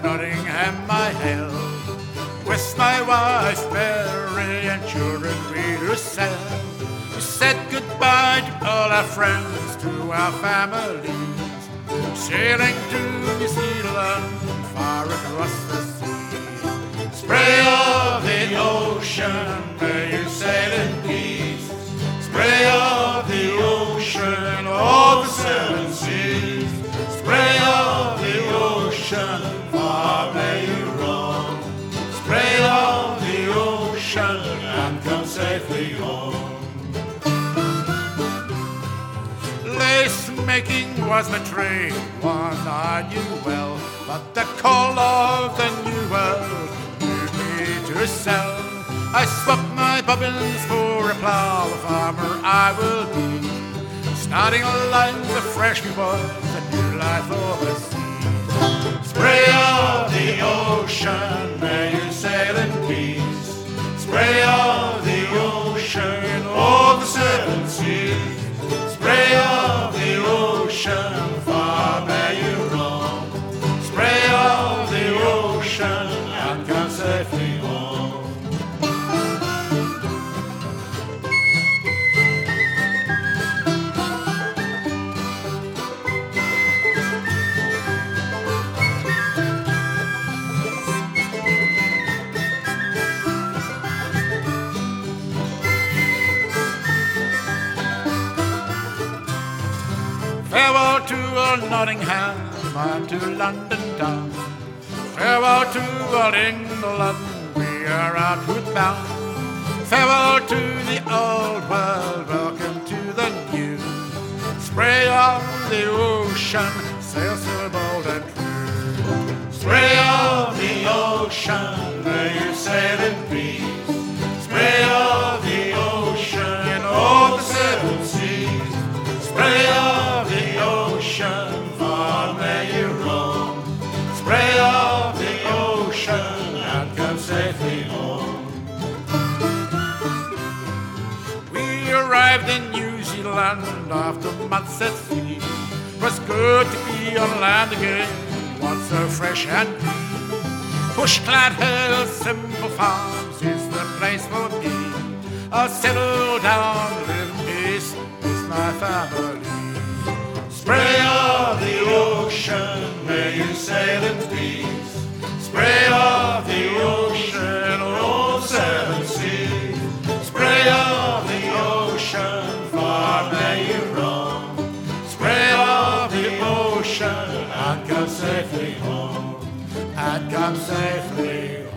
Nottingham I hail, with my wife Mary and children we do sail. We said goodbye to all our friends, to our families, sailing to New Zealand, far across the sea. Spray of the ocean, may you sail in peace. Spray of the ocean, all the seven seas. Spray of the ocean, far may you roam. Spray of the ocean, and come safely home. Lace making was my trade, one I knew well, but the call of the new world moved me to sell. I swap my bobbins for a plough, a farmer I will be, starting a line of fresh new boys, a new life overseas. Spray of the ocean, may you sail in peace. Spray of the ocean, all the seven seas. Spray of the ocean, far may you roam. Spray of the ocean, and come safely home. Farewell to old Nottingham and to London town. Farewell to old England, we are outward bound. Farewell to the old world, welcome to the new. Spray of the ocean, sail so bold and true. Spray of the ocean, may you sail in peace. Spray of the ocean, all the seven seas. Spray of the ocean, far may you roam. Spray of the ocean, and come safely home. We arrived in New Zealand after months at sea. 'Twas good to be on land again, once so fresh and green. Bush-clad hills, simple farms is the place for me. I'll settle down, live in peace with my family. Spray of the ocean, may you sail in peace. Spray of the ocean, all seven seas. Spray of the ocean, far may you roam. Spray of the ocean, and come safely home. And come safely home.